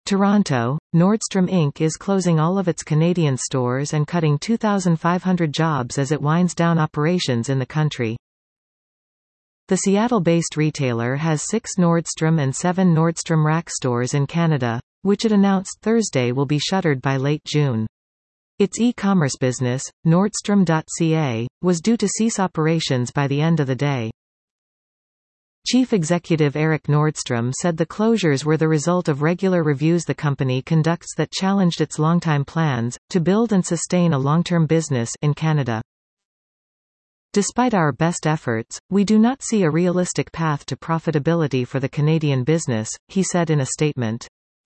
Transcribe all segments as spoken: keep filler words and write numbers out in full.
Toronto, Nordstrom Incorporated is closing all of its Canadian stores and cutting two thousand five hundred jobs as it winds down operations in the country. The Seattle-based retailer has six Nordstrom and seven Nordstrom Rack stores in Canada, which it announced Thursday will be shuttered by late June. Its e-commerce business, Nordstrom dot C A, was due to cease operations by the end of the day. Chief Executive Erik Nordstrom said the closures were the result of regular reviews the company conducts that challenged its longtime plans to build and sustain a long-term business in Canada. Despite our best efforts, we do not see a realistic path to profitability for the Canadian business, he said in a statement.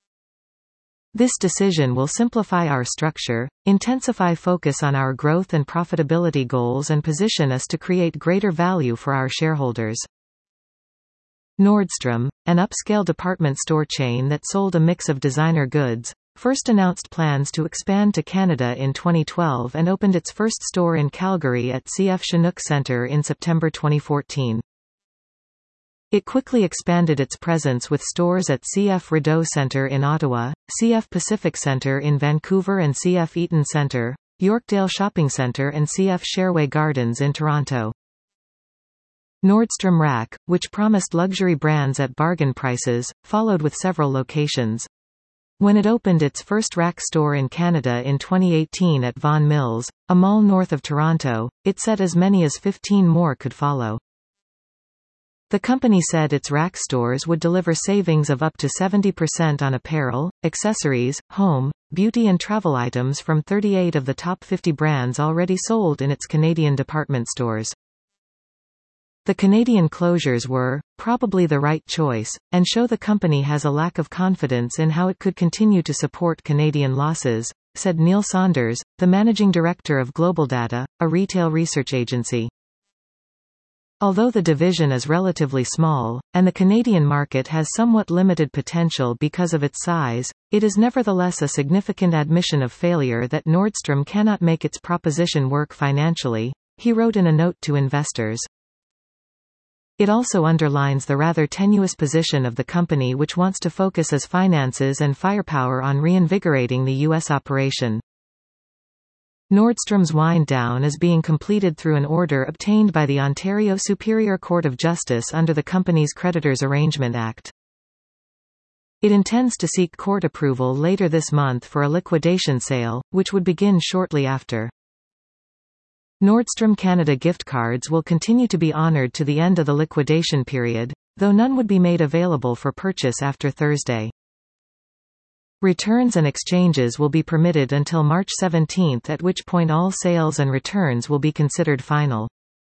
This decision will simplify our structure, intensify focus on our growth and profitability goals, and position us to create greater value for our shareholders. Nordstrom, an upscale department store chain that sold a mix of designer goods, first announced plans to expand to Canada in twenty twelve and opened its first store in Calgary at C F Chinook Centre in September twenty fourteen. It quickly expanded its presence with stores at C F Rideau Centre in Ottawa, C F Pacific Centre in Vancouver and C F Eaton Centre, Yorkdale Shopping Centre and C F Sherway Gardens in Toronto. Nordstrom Rack, which promised luxury brands at bargain prices, followed with several locations. When it opened its first Rack store in Canada in twenty eighteen at Vaughan Mills, a mall north of Toronto, it said as many as fifteen more could follow. The company said its Rack stores would deliver savings of up to seventy percent on apparel, accessories, home, beauty and travel items from thirty-eight of the top fifty brands already sold in its Canadian department stores. The Canadian closures were, probably the right choice, and show the company has a lack of confidence in how it could continue to support Canadian losses, said Neil Saunders, the managing director of GlobalData, a retail research agency. Although the division is relatively small, and the Canadian market has somewhat limited potential because of its size, it is nevertheless a significant admission of failure that Nordstrom cannot make its proposition work financially, he wrote in a note to investors. It also underlines the rather tenuous position of the company, which wants to focus its finances and firepower on reinvigorating the U S operation. Nordstrom's wind-down is being completed through an order obtained by the Ontario Superior Court of Justice under the Companies Creditors Arrangement Act. It intends to seek court approval later this month for a liquidation sale, which would begin shortly after. Nordstrom Canada gift cards will continue to be honored to the end of the liquidation period, though none would be made available for purchase after Thursday. Returns and exchanges will be permitted until March seventeenth, at which point all sales and returns will be considered final.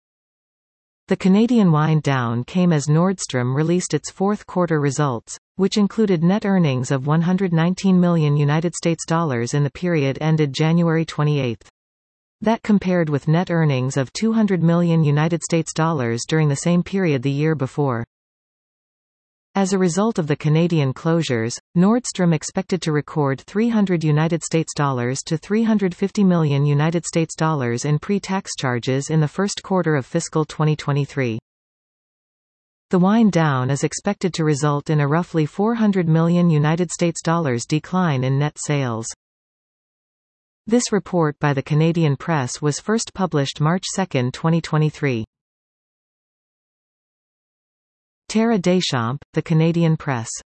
The Canadian wind-down came as Nordstrom released its fourth quarter results, which included net earnings of one hundred nineteen million United States dollars in the period ended January twenty-eighth. That compared with net earnings of two hundred million United States dollars during the same period the year before. As a result of the Canadian closures, Nordstrom expected to record three hundred United States dollars to three hundred fifty million United States dollars in pre-tax charges in the first quarter of fiscal twenty twenty-three. The wind down is expected to result in a roughly four hundred million United States dollars decline in net sales. This report by the Canadian Press was first published March second, twenty twenty-three. Tara Deschamps, The Canadian Press.